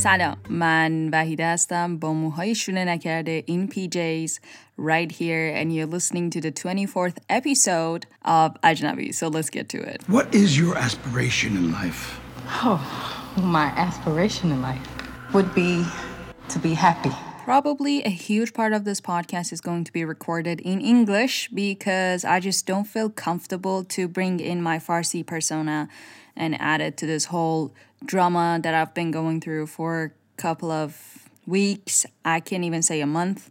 سلام، من وحیده هستم با موهای شونه نکرده in PJs right here, and you're listening to the 24th episode of Ajnabi. So let's get to it. What is your aspiration in life? Oh, my aspiration in life would be to be happy. Probably a huge part of this podcast is going to be recorded in English because I just don't feel comfortable to bring in my Farsi persona and add it to this whole drama that I've been going through for a couple of weeks. I can't even say a month.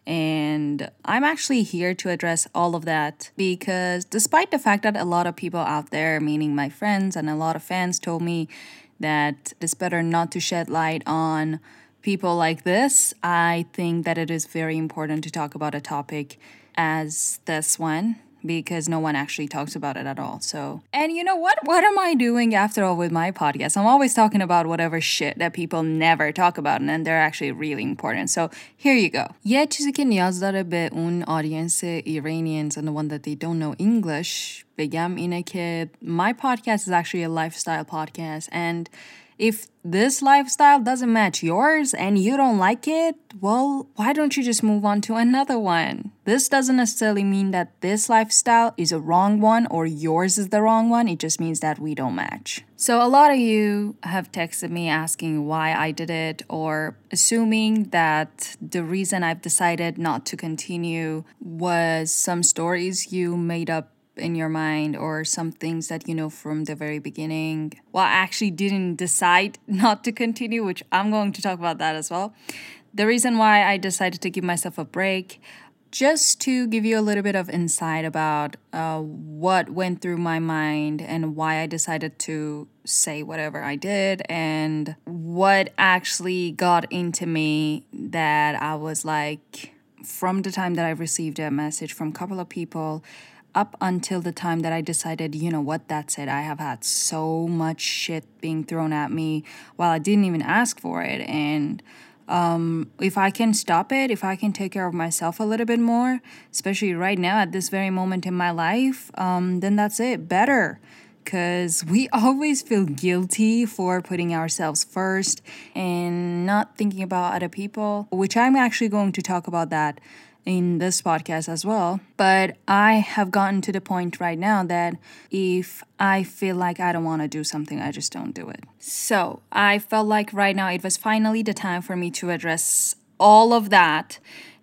And I'm actually here to address all of that because despite the fact that a lot of people out there, meaning my friends and a lot of fans, told me that it's better not to shed light on people like this, I think that it is very important to talk about a topic as this one because no one actually talks about it at all. So, and you know what? What am I doing after all with my podcast? I'm always talking about whatever shit that people never talk about and they're actually really important. So, here you go. یه چیزی که نیاز داره به اون audience Iranians and the one that they don't know English بگم اینه که my podcast is actually a lifestyle podcast, and if this lifestyle doesn't match yours and you don't like it, well, why don't you just move on to another one? This doesn't necessarily mean that this lifestyle is a wrong one or yours is the wrong one. It just means that we don't match. So a lot of you have texted me asking why I did it or assuming that the reason I've decided not to continue was some stories you made up in your mind or some things that you know from the very beginning. Well, I actually didn't decide not to continue, which I'm going to talk about that as well. The reason why I decided to give myself a break, just to give you a little bit of insight about what went through my mind and why I decided to say whatever I did and what actually got into me that I was like, from the time that I received a message from a couple of people up until the time that I decided, you know what, that's it. I have had so much shit being thrown at me while I didn't even ask for it. And if I can stop it, if I can take care of myself a little bit more, especially right now at this very moment in my life, then that's it. Better. Because we always feel guilty for putting ourselves first and not thinking about other people, which I'm actually going to talk about that in this podcast as well. But I have gotten to the point right now that if I feel like I don't want to do something, I just don't do it. So I felt like right now it was finally the time for me to address all of that.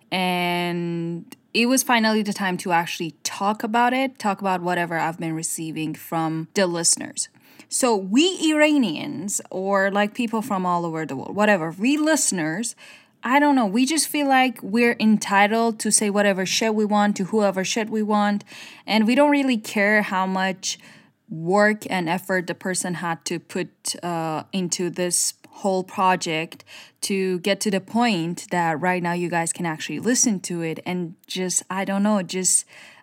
And it was finally the time to actually talk about it, talk about whatever I've been receiving from the listeners. So we Iranians, or like people from all over the world, whatever, we listeners, I don't know, we just feel like we're entitled to say whatever shit we want to whoever shit we want, and we don't really care how much work and effort the person had to put into this whole project to get to the point that right now you guys can actually listen to it and just, I don't know, just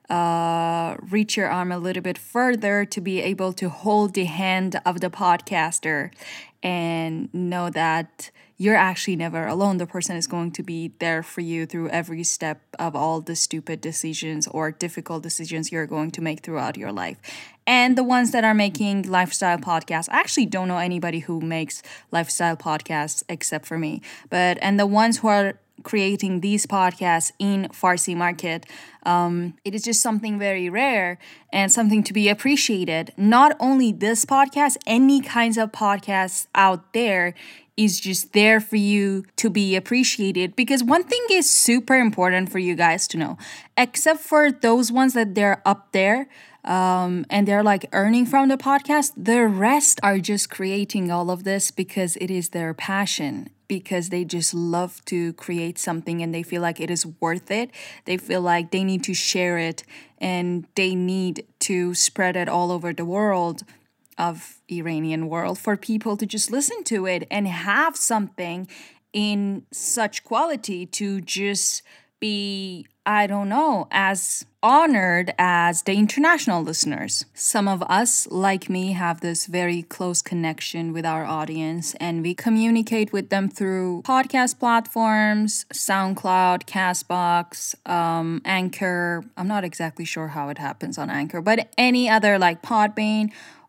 reach your arm a little bit further to be able to hold the hand of the podcaster and know that you're actually never alone. The person is going to be there for you through every step of all the stupid decisions or difficult decisions you're going to make throughout your life. And the ones that are making lifestyle podcasts, I actually don't know anybody who makes lifestyle podcasts except for me. And the ones who are creating these podcasts in Farsi market, it is just something very rare and something to be appreciated. Not only this podcast, any kinds of podcasts out there is just there for you to be appreciated, because one thing is super important for you guys to know, except for those ones that they're up there and they're like earning from the podcast, the rest are just creating all of this because it is their passion, because they just love to create something and they feel like it is worth it. They feel like they need to share it and they need to spread it all over the world of Iranian world for people to just listen to it and have something in such quality to just be, I don't know, as honored as the international listeners. Some of us, like me, have this very close connection with our audience and we communicate with them through podcast platforms, SoundCloud, CastBox, Anchor. I'm not exactly sure how it happens on Anchor, but any other like Podbean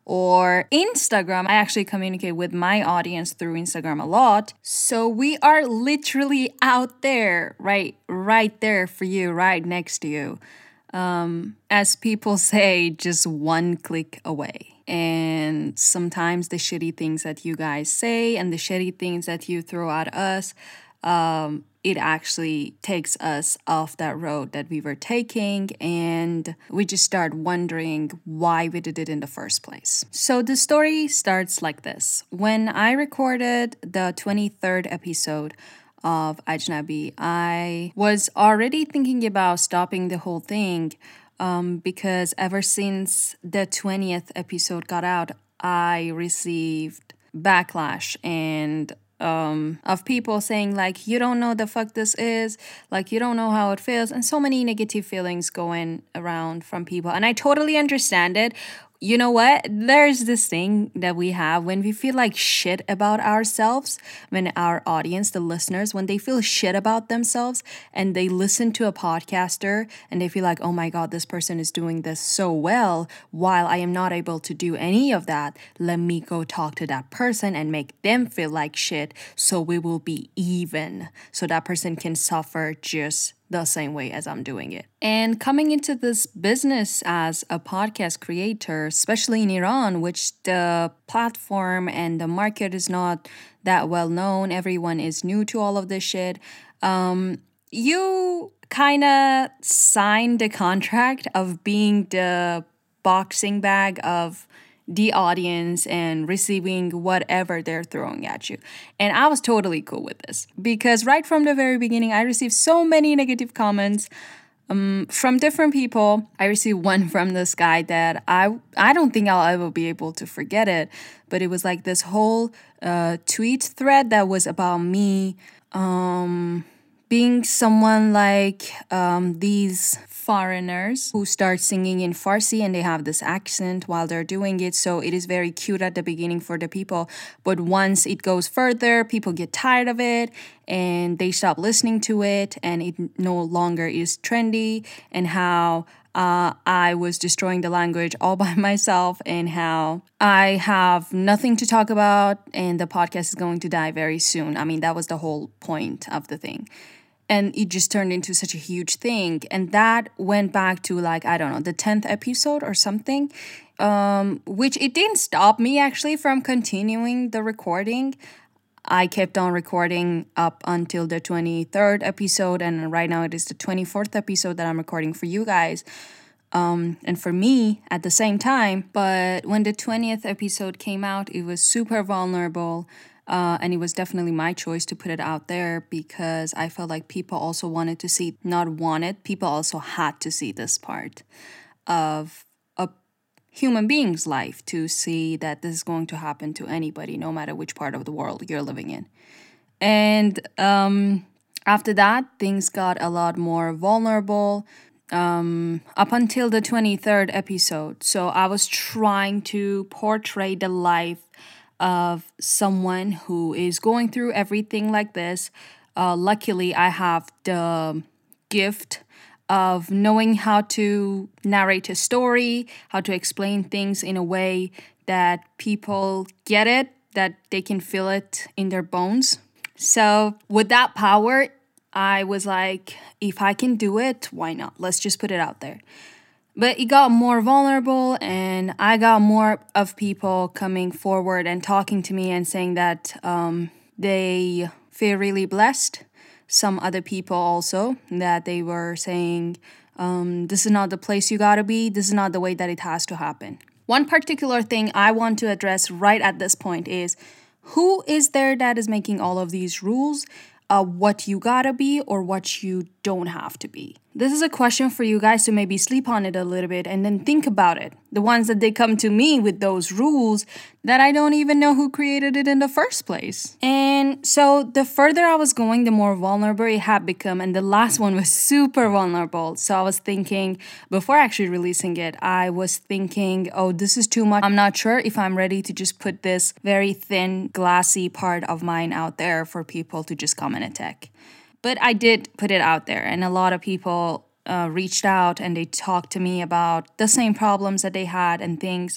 or Instagram. I actually communicate with my audience through Instagram a lot. So we are literally out there, right there for you, right next to you. As people say, just one click away. And sometimes the shitty things that you guys say and the shitty things that you throw at us, it actually takes us off that road that we were taking, and we just start wondering why we did it in the first place. So the story starts like this. When I recorded the 23rd episode of Ajnabi, I was already thinking about stopping the whole thing because ever since the 20th episode got out, I received backlash and of people saying like, you don't know the fuck this is, like you don't know how it feels, and so many negative feelings going around from people. And I totally understand it. You know what? There's this thing that we have when we feel like shit about ourselves, when our audience, the listeners, when they feel shit about themselves and they listen to a podcaster and they feel like, oh my God, this person is doing this so well while I am not able to do any of that. Let me go talk to that person and make them feel like shit so we will be even. So that person can suffer just the same way as I'm doing it. And coming into this business as a podcast creator, especially in Iran, which the platform and the market is not that well known, everyone is new to all of this shit, you kind of signed the contract of being the boxing bag of the audience and receiving whatever they're throwing at you. And I was totally cool with this because right from the very beginning, I received so many negative comments from different people. I received one from this guy that I don't think I'll ever be able to forget it, but it was like this whole tweet thread that was about me being someone like these foreigners who start singing in Farsi and they have this accent while they're doing it. So it is very cute at the beginning for the people. But once it goes further, people get tired of it and they stop listening to it and it no longer is trendy, and how I was destroying the language all by myself and how I have nothing to talk about and the podcast is going to die very soon. I mean, that was the whole point of the thing. And it just turned into such a huge thing. And that went back to like, I don't know, the 10th episode or something, which it didn't stop me actually from continuing the recording. I kept on recording up until the 23rd episode. And right now it is the 24th episode that I'm recording for you guys. And for me at the same time. But when the 20th episode came out, it was super vulnerable. And it was definitely my choice to put it out there because I felt like people also wanted to see, not wanted, people also had to see this part of a human being's life, to see that this is going to happen to anybody, no matter which part of the world you're living in. And after that, things got a lot more vulnerable up until the 23rd episode. So I was trying to portray the life of someone who is going through everything like this. Luckily, I have the gift of knowing how to narrate a story, how to explain things in a way that people get it, that they can feel it in their bones. So with that power, I was like, if I can do it, why not? Let's just put it out there. But it got more vulnerable and I got more of people coming forward and talking to me and saying that they feel really blessed. Some other people also, that they were saying, this is not the place you gotta be. This is not the way that it has to happen. One particular thing I want to address right at this point is, who is there that is making all of these rules? What you gotta be or what you don't have to be. This is a question for you guys to maybe sleep on it a little bit and then think about it. The ones that they come to me with those rules that I don't even know who created it in the first place. And so the further I was going, the more vulnerable it had become. And the last one was super vulnerable. So I was thinking, before actually releasing it, I was thinking, oh, this is too much. I'm not sure if I'm ready to just put this very thin, glassy part of mine out there for people to just come and attack. But I did put it out there, and a lot of people reached out and they talked to me about the same problems that they had and things.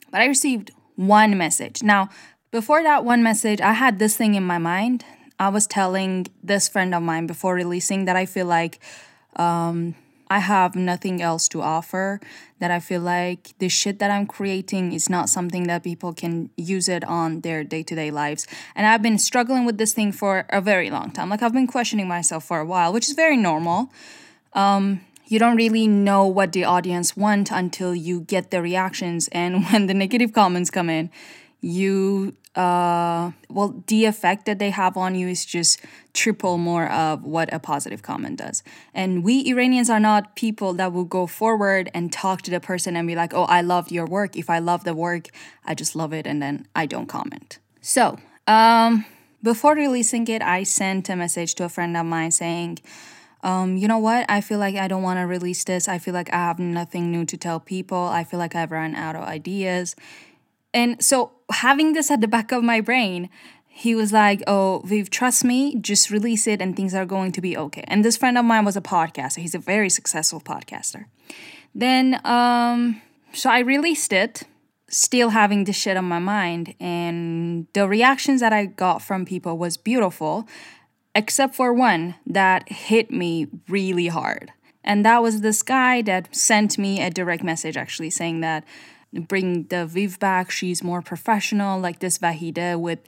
But I received one message. Now, before that one message, I had this thing in my mind. I was telling this friend of mine before releasing that I feel like I have nothing else to offer, that I feel like the shit that I'm creating is not something that people can use it on their day-to-day lives. And I've been struggling with this thing for a very long time. Like, I've been questioning myself for a while, which is very normal. You don't really know what the audience want until you get the reactions. And when the negative comments come in, the effect that they have on you is just triple more of what a positive comment does. And we Iranians are not people that will go forward and talk to the person and be like, oh, I loved your work. If I love the work, I just love it, and then I don't comment. So, before releasing it, I sent a message to a friend of mine saying, you know what? I feel like I don't want to release this. I feel like I have nothing new to tell people. I feel like I've run out of ideas. And so having this at the back of my brain, he was like, oh, Viv, trust me, just release it and things are going to be okay. And this friend of mine was a podcaster. He's a very successful podcaster. Then, so I released it, still having this shit on my mind. And the reactions that I got from people was beautiful, except for one that hit me really hard. And that was this guy that sent me a direct message actually saying that, bring the Viv back, she's more professional, like this Vahida with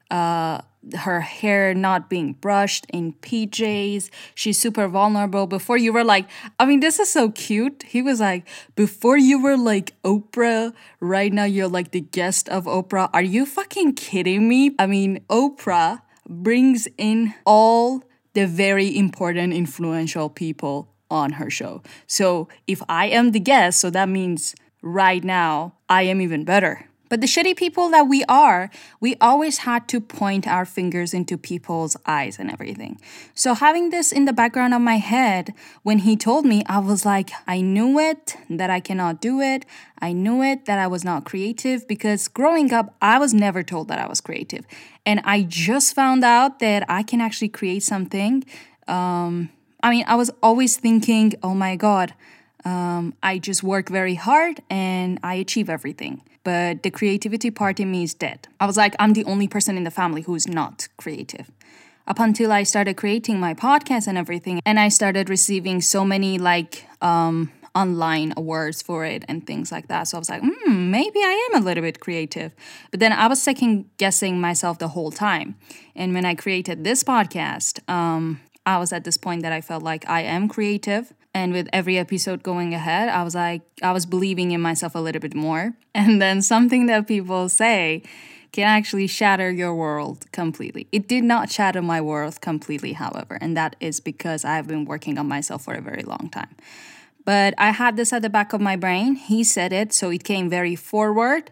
her hair not being brushed in PJs. She's super vulnerable. Before you were like, I mean, this is so cute. He was like, before you were like Oprah, right now you're like the guest of Oprah. Are you fucking kidding me? I mean, Oprah brings in all the very important, influential people on her show. So if I am the guest, so that means right now I am even better. But the shitty people that we are, we always had to point our fingers into people's eyes and everything. So having this in the background of my head, when he told me, I was like, I knew it, that I cannot do it. I knew it, that I was not creative, because growing up, I was never told that I was creative. And I just found out that I can actually create something. I was always thinking, oh my God, I just work very hard and I achieve everything. But the creativity part in me is dead. I was like, I'm the only person in the family who's not creative. Up until I started creating my podcast and everything, and I started receiving so many online awards for it and things like that. So I was like, maybe I am a little bit creative. But then I was second guessing myself the whole time. And when I created this podcast, I was at this point that I felt like I am creative. And with every episode going ahead, I was believing in myself a little bit more. And then something that people say can actually shatter your world completely. It did not shatter my world completely, however. And that is because I've been working on myself for a very long time. But I had this at the back of my brain. He said it, so it came very forward.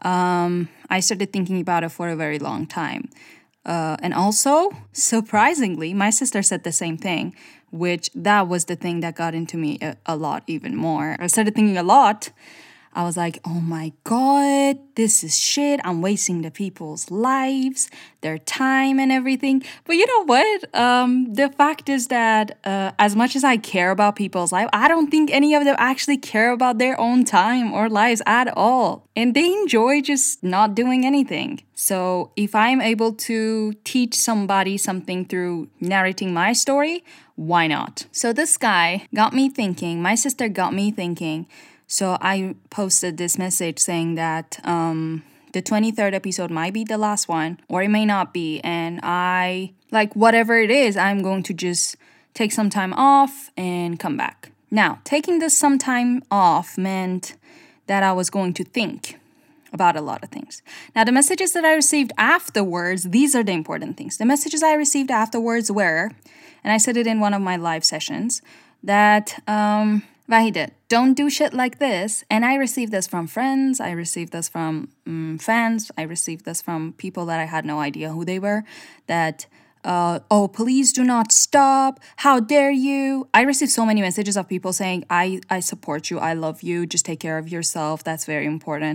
I started thinking about it for a very long time. And also, surprisingly, my sister said the same thing, which that was the thing that got into me a lot even more. I started thinking a lot. I was like, oh my God, this is shit. I'm wasting the people's lives, their time and everything. But you know what? The fact is that as much as I care about people's life, I don't think any of them actually care about their own time or lives at all. And they enjoy just not doing anything. So if I'm able to teach somebody something through narrating my story, why not? So this guy got me thinking, my sister got me thinking. So I posted this message saying that the 23rd episode might be the last one, or it may not be. And whatever it is, I'm going to just take some time off and come back. Now, taking this some time off meant that I was going to think about a lot of things. Now, the messages that I received afterwards, these are the important things. The messages I received afterwards were, and I said it in one of my live sessions, that Vahida, don't do shit like this. And I received this from friends. I received this from fans. I received this from people that I had no idea who they were. That, oh, please do not stop. How dare you? I received so many messages of people saying, I support you. I love you. Just take care of yourself. That's very important.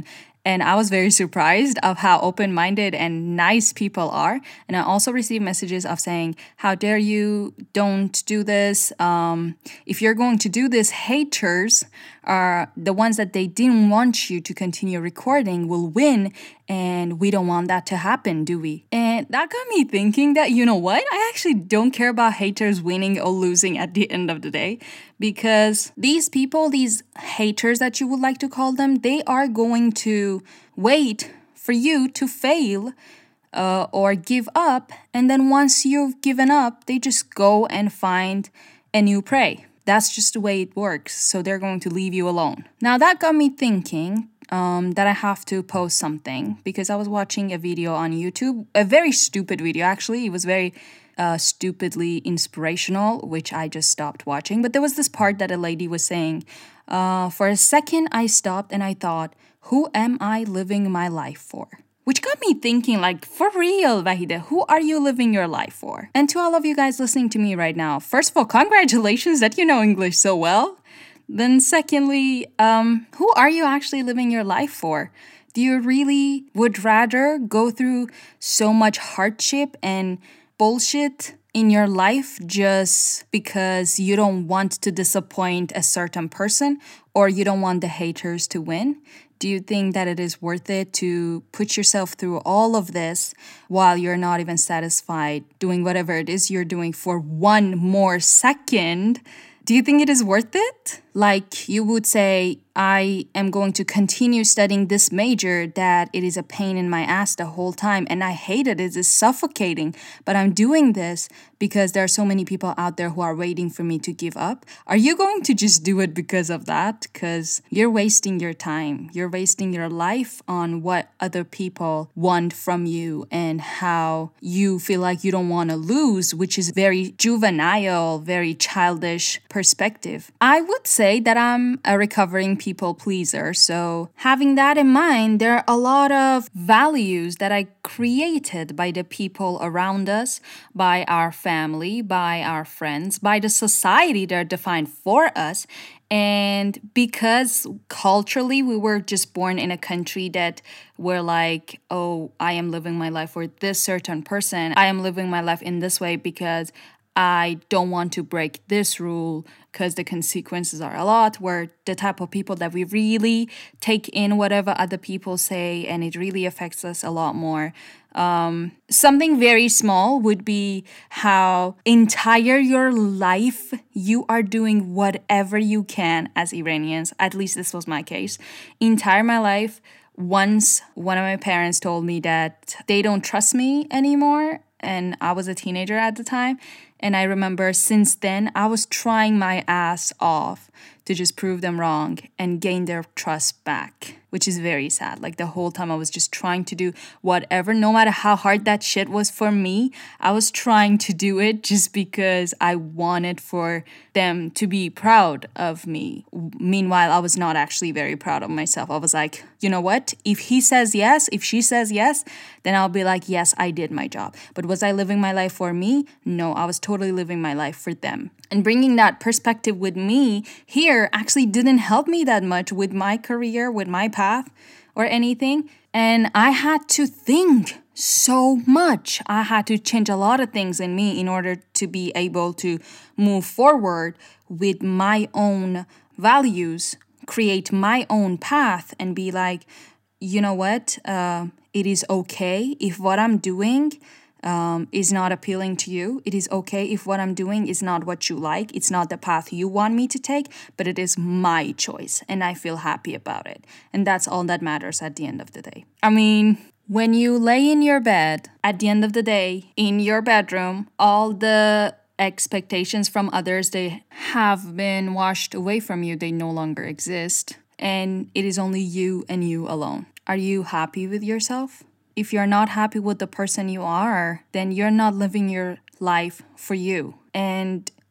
And I was very surprised of how open-minded and nice people are. And I also received messages of saying, how dare you, don't do this. If you're going to do this, haters are the ones that they didn't want you to continue recording will win. And we don't want that to happen, do we? And that got me thinking that, you know what? I actually don't care about haters winning or losing at the end of the day. Because these people, these haters that you would like to call them, they are going to wait for you to fail or give up. And then once you've given up, they just go and find a new prey. That's just the way it works. So they're going to leave you alone. Now that got me thinking that I have to post something because I was watching a video on YouTube, a very stupid video actually. It was very stupidly inspirational, which I just stopped watching. But there was this part that a lady was saying, for a second I stopped and I thought, who am I living my life for? Which got me thinking, like, for real, Vahide, who are you living your life for? And to all of you guys listening to me right now, first of all, congratulations that you know English so well. Then secondly, who are you actually living your life for? Do you really would rather go through so much hardship and bullshit in your life just because you don't want to disappoint a certain person or you don't want the haters to win? Do you think that it is worth it to put yourself through all of this while you're not even satisfied doing whatever it is you're doing for one more second? Do you think it is worth it? Like you would say, I am going to continue studying this major that it is a pain in my ass the whole time and I hate it. It is suffocating, but I'm doing this because there are so many people out there who are waiting for me to give up. Are you going to just do it because of that? Because you're wasting your time. You're wasting your life on what other people want from you and how you feel like you don't want to lose, which is very juvenile, very childish perspective. I would say that I'm a recovering people pleaser. So having that in mind, there are a lot of values that I created by the people around us, by our family, by our friends, by the society that are defined for us. And because culturally we were just born in a country that we're like, oh, I am living my life for this certain person. I am living my life in this way because I don't want to break this rule because the consequences are a lot. We're the type of people that we really take in whatever other people say and it really affects us a lot more. Something very small would be how entire your life you are doing whatever you can as Iranians. At least this was my case. Entire my life, once one of my parents told me that they don't trust me anymore, and I was a teenager at the time. And I remember since then, I was trying my ass off to just prove them wrong and gain their trust back, which is very sad. Like the whole time I was just trying to do whatever, no matter how hard that shit was for me, I was trying to do it just because I wanted for them to be proud of me. Meanwhile, I was not actually very proud of myself. I was like, you know what? If he says yes, if she says yes, then I'll be like, yes, I did my job. But was I living my life for me? No, I was totally living my life for them. And bringing that perspective with me here actually didn't help me that much with my career, with my path or anything. And I had to think so much. I had to change a lot of things in me in order to be able to move forward with my own values, create my own path and be like, you know what? It is okay if what I'm doing is not appealing to you. It is okay if what I'm doing is not what you like. It's not the path you want me to take, but it is my choice and I feel happy about it. And that's all that matters at the end of the day. I mean, when you lay in your bed, at the end of the day, in your bedroom, all the expectations from others, they have been washed away from you. They no longer exist. And it is only you and you alone. Are you happy with yourself? If you're not happy with the person you are, then you're not living your life for you. And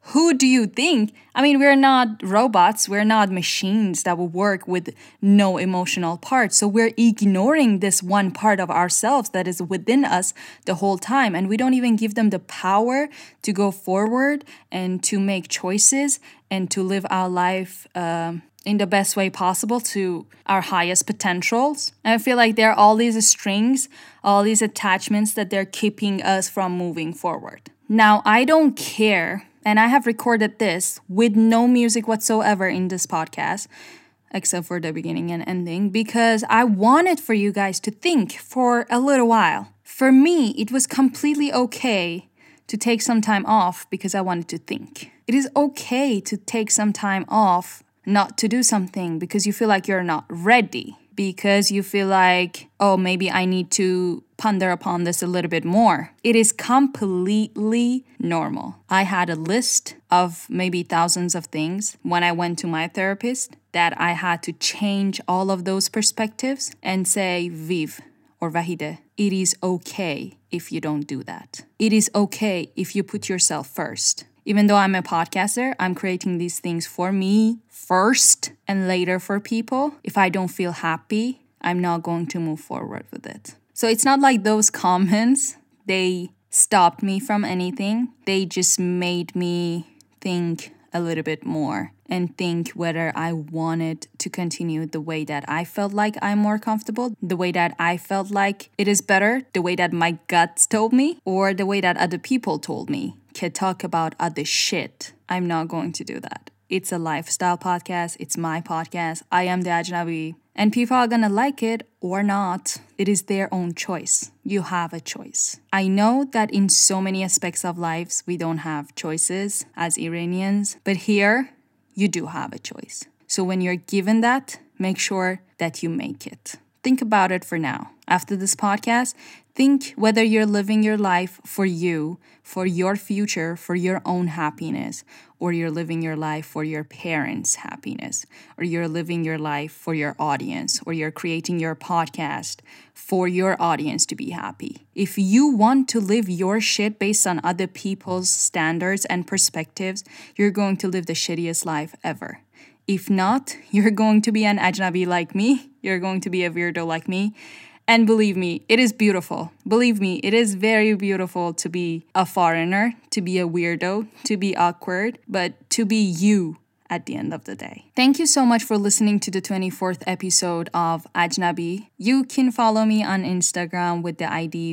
Who do you think? I mean, we're not robots. We're not machines that will work with no emotional parts. So we're ignoring this one part of ourselves that is within us the whole time. And we don't even give them the power to go forward and to make choices and to live our life in the best way possible to our highest potentials. And I feel like there are all these strings, all these attachments that they're keeping us from moving forward. Now, I don't care. And I have recorded this with no music whatsoever in this podcast, except for the beginning and ending, because I wanted for you guys to think for a little while. For me, it was completely okay to take some time off because I wanted to think. It is okay to take some time off not to do something because you feel like you're not ready, because you feel like, oh, maybe I need to ponder upon this a little bit more. It is completely normal. I had a list of maybe thousands of things when I went to my therapist that I had to change all of those perspectives and say, Viv or Vahide, it is okay if you don't do that. It is okay if you put yourself first. Even though I'm a podcaster, I'm creating these things for me first and later for people. If I don't feel happy, I'm not going to move forward with it. So it's not like those comments, they stopped me from anything. They just made me think a little bit more and think whether I wanted to continue the way that I felt like I'm more comfortable, the way that I felt like it is better, the way that my guts told me, or the way that other people told me. Can talk about other shit. I'm not going to do that. It's a lifestyle podcast. It's my podcast. I am the Ajnabi. And people are gonna like it or not. It is their own choice. You have a choice. I know that in so many aspects of lives, we don't have choices as Iranians. But here, you do have a choice. So when you're given that, make sure that you make it. Think about it for now. After this podcast, think whether you're living your life for you, for your future, for your own happiness, or you're living your life for your parents' happiness, or you're living your life for your audience, or you're creating your podcast for your audience to be happy. If you want to live your shit based on other people's standards and perspectives, you're going to live the shittiest life ever. If not, you're going to be an Ajnabi like me. You're going to be a weirdo like me. And believe me, it is beautiful. Believe me, it is very beautiful to be a foreigner, to be a weirdo, to be awkward, but to be you at the end of the day. Thank you so much for listening to the 24th episode of Ajnabi. You can follow me on Instagram with the ID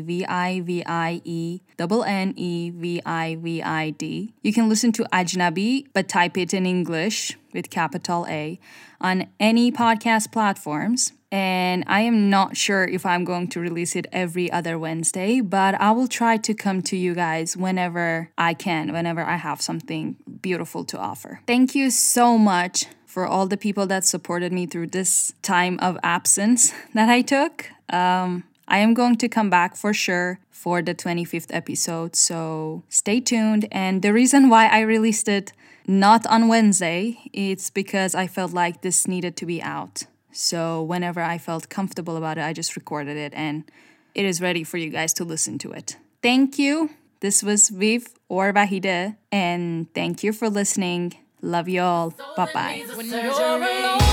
VIVIENNEVIVID. You can listen to Ajnabi, but type it in English with capital A on any podcast platforms. And I am not sure if I'm going to release it every other Wednesday, but I will try to come to you guys whenever I can, whenever I have something beautiful to offer. Thank you so much for all the people that supported me through this time of absence that I took. I am going to come back for sure for the 25th episode, so stay tuned. And the reason why I released it not on Wednesday, it's because I felt like this needed to be out. So whenever I felt comfortable about it, I just recorded it and it is ready for you guys to listen to it. Thank you. This was Viv or Vahide, and thank you for listening. Love y'all. Bye-bye.